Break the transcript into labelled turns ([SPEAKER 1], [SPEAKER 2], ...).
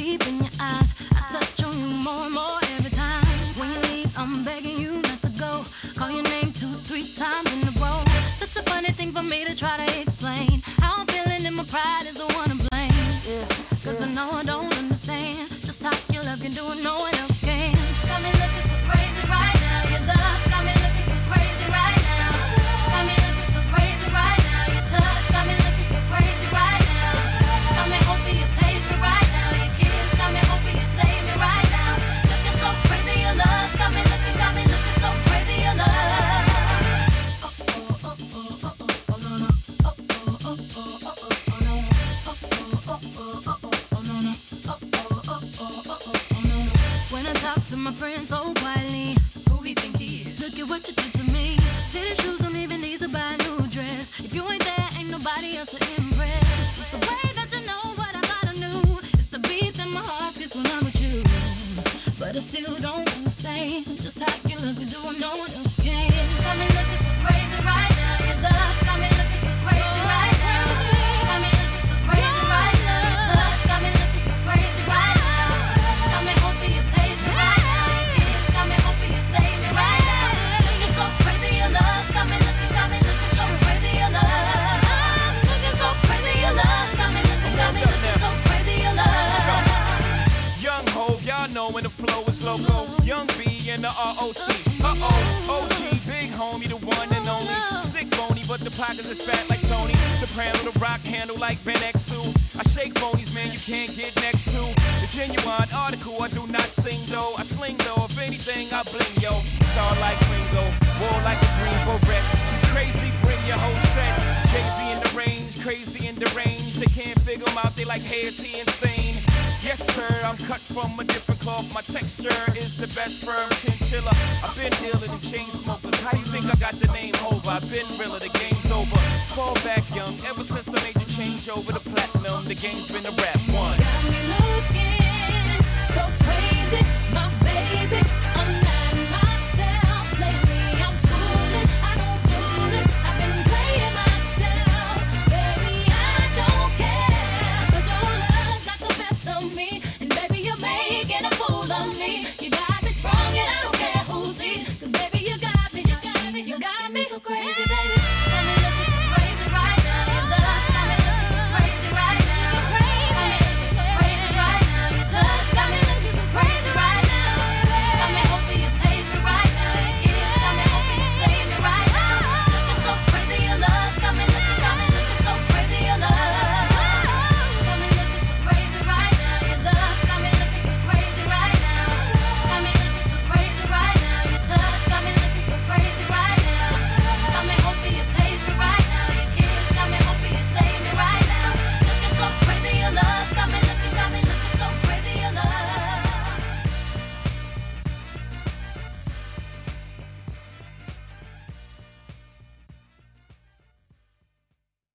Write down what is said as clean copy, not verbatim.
[SPEAKER 1] deep in your eyes. I touch on you more and more every time. When you leave, I'm begging you not to go. Call your name 2-3 times in a row. Such a funny thing for me to try to explain. How I'm feeling and my pride is the one to blame. Cause I know I don't understand just how your love can do it, no one else can. Got me looking so crazy right now. Your love's got me looking so crazy right now. Got me looking so crazy right now. Your touch got me looking so crazy right now. Got me hoping you page me right now. Your kiss got me hoping you save me right now. Looking so crazy, your love's got me looking so crazy, your love. When I talk to my friends so quietly, who we think he is? Look at what you did to me. Fitted shoes don't even need to buy a new dress. If you ain't there, ain't nobody else to impress. It's the way that you know what I thought I knew. It's the beat that my heart gets when I'm with you. But I still don't understand just how you love me, do what no one else can. Got me looking so crazy right now. Your love's got me looking so crazy right now. Got me looking so crazy right now. Your touch got me looking so crazy right now. Got me hoping you page me right now. Your kiss got me hoping you save me right now. Looking so crazy, your love's got me looking so crazy, your love. Looking so crazy, your love's got me looking so crazy, your love.
[SPEAKER 2] Young Hov, y'all know when the flow is loco. Young B and the ROC. OG, big homie, the one and only. Stick bony, but the pockets are fat like Tony. Soprano, the rock handle like Ben X2. I shake phonies, man, you can't get next to. The genuine article, I do not sing though. I sling though, if anything, I bling yo. Star like Ringo, war like a Greensboro wreck. Crazy, bring your whole set. Jay-Z in the range, crazy in the range. They can't figure him out, they like, hey, is he insane? Yes, sir, I'm cut from a different cloth. My texture is the best firm chinchilla. I've been dealing in chain smokers. How you think I got the name over? I've been realer, the game's over. Fall back young, ever since I made the change over to platinum, the game's been a rap one.